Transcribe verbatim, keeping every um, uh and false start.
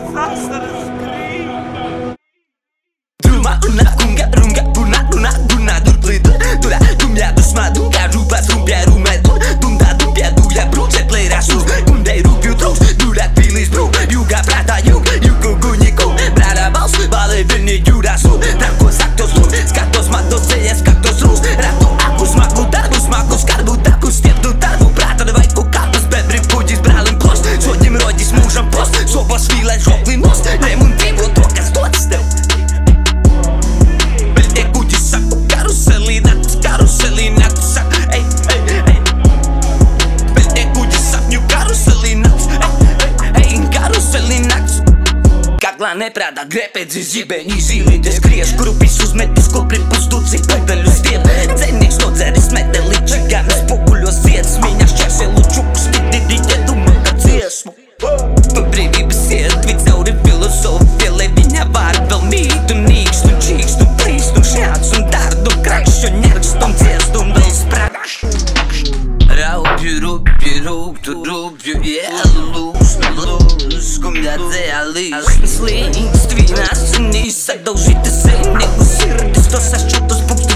asaras krīt. Drumā runā kunga, runga, runā, runā, runā, dur plīdu, durā, dumjā dusmā, dunga, rūpās, rumpjā, rumē, dun, dundā, dumpjā, dujā, brūcē, plērā, šūs, kundei, rūpju, trūks, durā, pīlīs, brū, jūgā, prātā, jūg, jūku, guņiku, brādā, balss, balē, vilni, jūrā, sū, trakos, aktos, lūk, skatos, matos, ceļies, kaktos, rūs, ratu, akus, maku, darbu, smaku, skarbu, taku, stieptu, darbu, prāta, nevajku, kapus, bedri, puģis, brālim, plos, soģim, roģis, mūžam, plos, sovas, vīlē, žoklinos, ņem un dzīvo to, kas dots tev. Karuselī naktis, karuselī naktis, saka, ej, ej, ej. Beļķie kuģi sapņu, karuselī naktis, ej, ej, ej, karuselī naktis. Kaklā neprātā grēpēdzi zibeņi, zīlītes kries, grupis uzmetis, kopri pustuci, pedaļu stiep. Dzēnieks no dzeris meteli, čigānas poguļos vietas, mīņas čerselu čukus, tididi, ķeduma kā dziesmu. Pa brīvības iedvi cauri filosofija, lai viņa var vēl mīt un nīkst un čīkst un plīst un šņāc un dārd un krakšķ un ņerkst un ciest un vēl spragš. Raupju, rupju, rūptu, rupju, ielūs, lūs, skumjā dzēlīs, slīkst, vīnās un izsadaužītas sēnieku sirdis, tos sašķotos pukstu